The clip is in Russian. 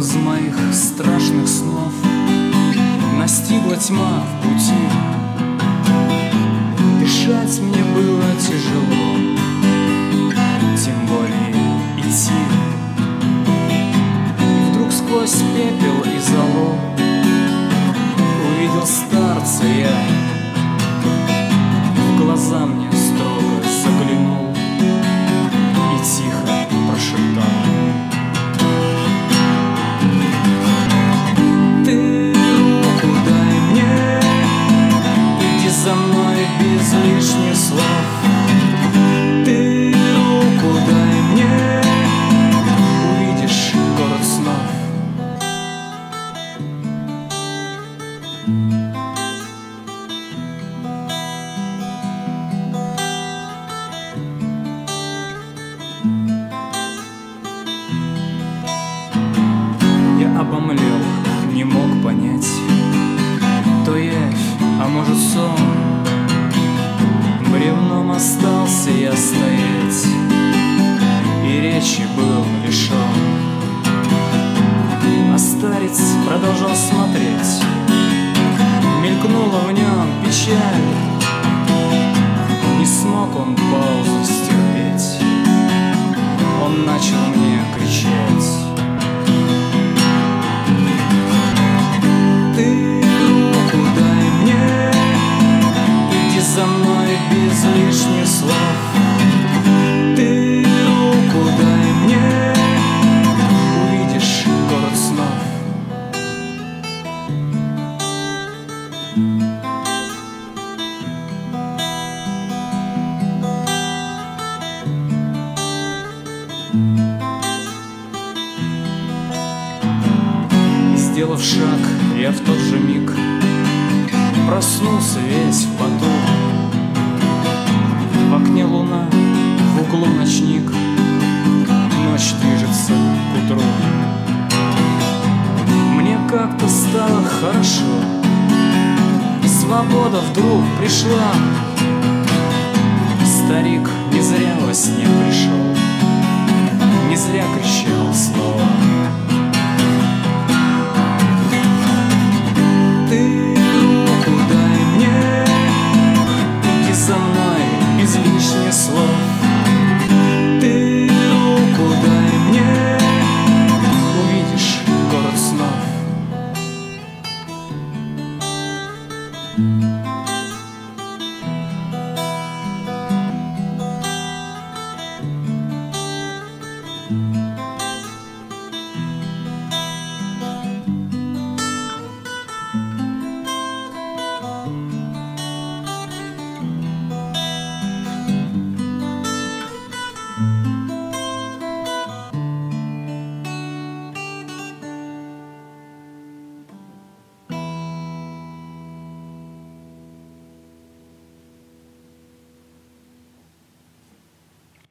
из моих страшных снов настигла тьма в пути. Дышать мне было тяжело, тем более идти. И вдруг сквозь пепел и золу увидел старца я. В глаза мне строго заглянул и тихо прошептал: ты руку дай мне, иди за мной без лишних слов. Ты руку дай мне, увидишь город снов. Я обомлел, не мог понять, то явь, а может сон. Бревном остался я стоять, и речи был лишен. А старец продолжал смотреть, мелькнула в нем печаль. Не смог он паузу стерпеть, он начал мне кричать: ты руку дай мне, иди за мной без лишних слов. Ты руку дай мне, увидишь город снов. И сделав шаг, я в тот же миг проснулся весь в поту. В окне луна, в углу ночник, ночь движется к утру. Мне как-то стало хорошо, свобода вдруг пришла. Старик не зря во сне пришел.